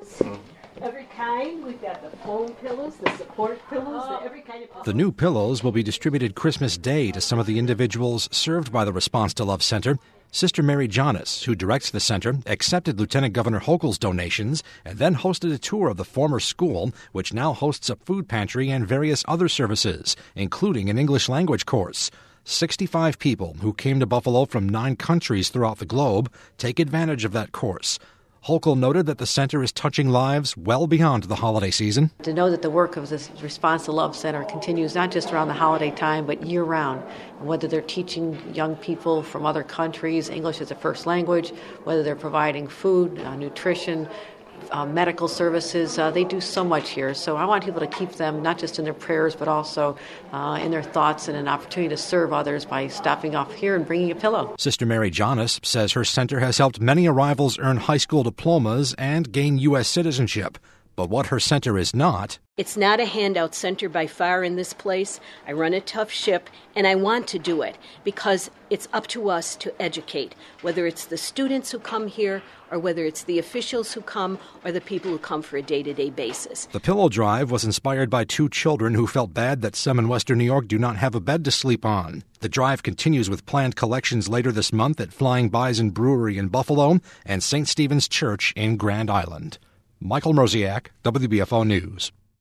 pillows. Every kind. We've got the foam pillows, the support pillows, every kind of pillow. The new pillows will be distributed Christmas Day to some of the individuals served by the Response to Love Center. Sister Mary Jonas, who directs the center, accepted Lieutenant Governor Hochul's donations and then hosted a tour of the former school, which now hosts a food pantry and various other services, including an English language course. 65 people who came to Buffalo from 9 countries throughout the globe take advantage of that course. Hochul noted that the center is touching lives well beyond the holiday season. To know that the work of this Response to Love Center continues not just around the holiday time, but year-round. Whether they're teaching young people from other countries English as a first language, whether they're providing food, nutrition, medical services, they do so much here. So I want people to keep them not just in their prayers, but also in their thoughts, and an opportunity to serve others by stopping off here and bringing a pillow. Sister Mary Jonas says her center has helped many arrivals earn high school diplomas and gain U.S. citizenship. But what her center is not... It's not a handout center by far in this place. I run a tough ship, and I want to do it because it's up to us to educate, whether it's the students who come here or whether it's the officials who come or the people who come for a day-to-day basis. The Pillow Drive was inspired by 2 children who felt bad that some in Western New York do not have a bed to sleep on. The drive continues with planned collections later this month at Flying Bison Brewery in Buffalo and St. Stephen's Church in Grand Island. Michael Mroziak, WBFO News.